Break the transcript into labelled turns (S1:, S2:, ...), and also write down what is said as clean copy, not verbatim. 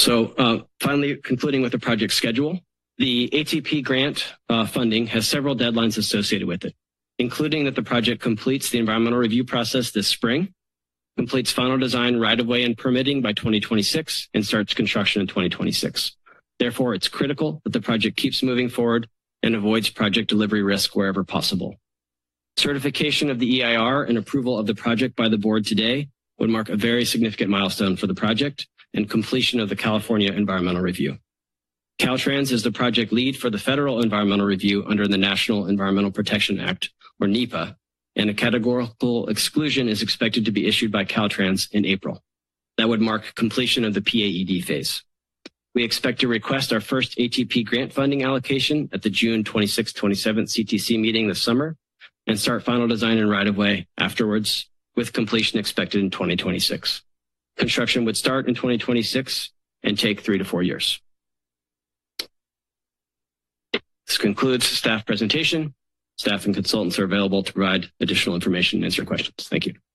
S1: Finally, concluding with the project schedule, the ATP grant funding has several deadlines associated with it, including that the project completes the environmental review process this spring, completes final design, right-of-way, and permitting by 2026, and starts construction in 2026. Therefore, it's critical that the project keeps moving forward and avoids project delivery risk wherever possible. Certification of the EIR and approval of the project by the board today would mark a very significant milestone for the project and completion of the California Environmental Review. Caltrans is the project lead for the federal environmental review under the National Environmental Protection Act, or NEPA, and a categorical exclusion is expected to be issued by Caltrans in April. That would mark completion of the PAED phase. We expect to request our first ATP grant funding allocation at the June 26-27 CTC meeting this summer and start final design and right-of-way afterwards, with completion expected in 2026. Construction would start in 2026 and take 3 to 4 years. This concludes staff presentation. Staff and consultants are available to provide additional information and answer questions. Thank you.